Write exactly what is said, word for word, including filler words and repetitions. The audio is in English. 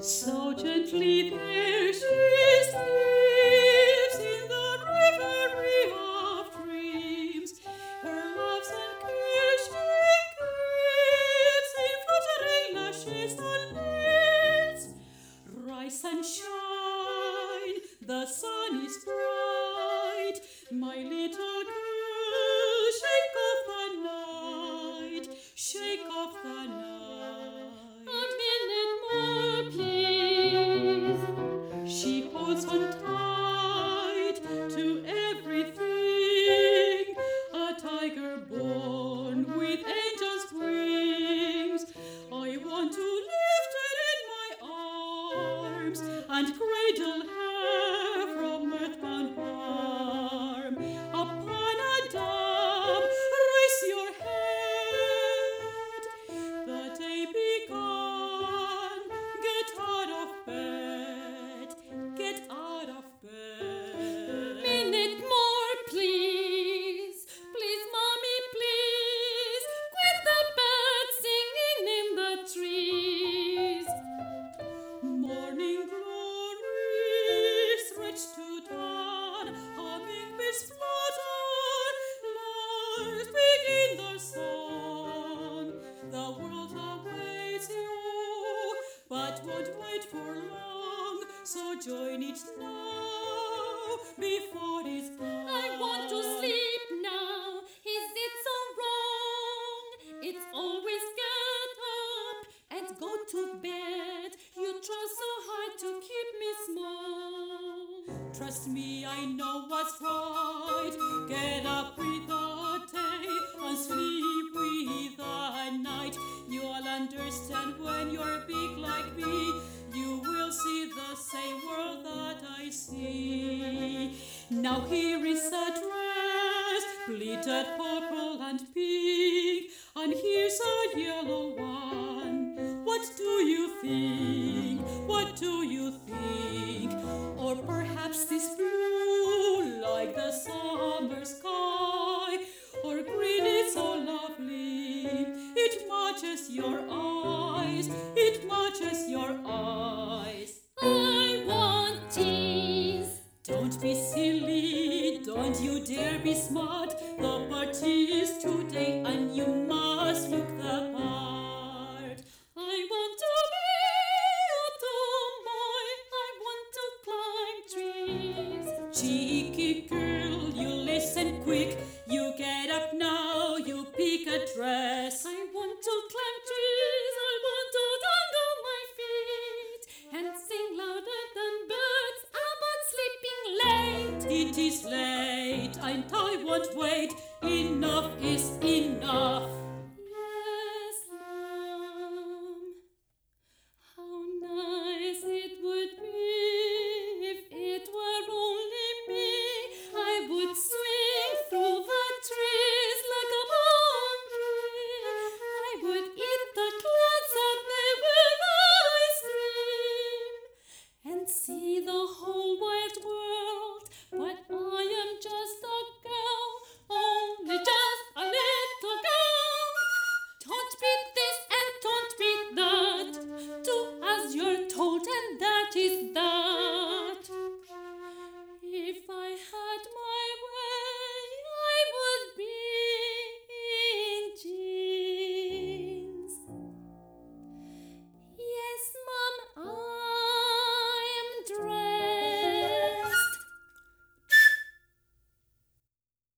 So gently there she sleeps in the reverie of dreams. Her loves and care she keeps in fluttering lashes and lids. Rise and shine, the sun is bright. My little girl, shake off the night, shake off the night. She holds on tight to everything, a tiger born with angels' wings. I want to lift it in my arms and cradle her from earthbound harm. Upon a dove, raise your head, the day begun. Get out of bed. Get out of bed. Minute more, please. Please, mommy, please. Quit the birds singing in the trees. Morning glory stretched to dawn. Hummingbirds flutter, larks begin their song. The world awaits you, but won't wait for long. So join it now, before it's gone. I want to sleep now. Is it so wrong? It's always get up and go to bed. You try so hard to keep me small. Trust me, I know what's right. Get up with the day and sleep with the night. You'll understand when you're big like me. You will see the same world that I see. Now here is a dress, pleated purple and pink, and here's a yellow one. What do you think? What do you think? Or perhaps this blue, like the summer sky, or green is so lovely, it matches your eyes, it matches your eyes. I want teas. Don't be silly, don't you dare be smart. The party is today and you must look the part. I want to be a tomboy. I want to climb trees. Cheeky girl, you listen quick. You get up now, you pick a dress. I want to climb trees. I want to dangle my feet and sing louder than birds about sleeping late. It is late and I won't wait. Enough is enough.